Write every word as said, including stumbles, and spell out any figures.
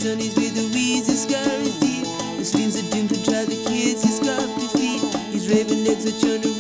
Johnny's with the wheezy scar is deep. The streams are doomed to drive the kids he's got to feed. His raven legs are turned around.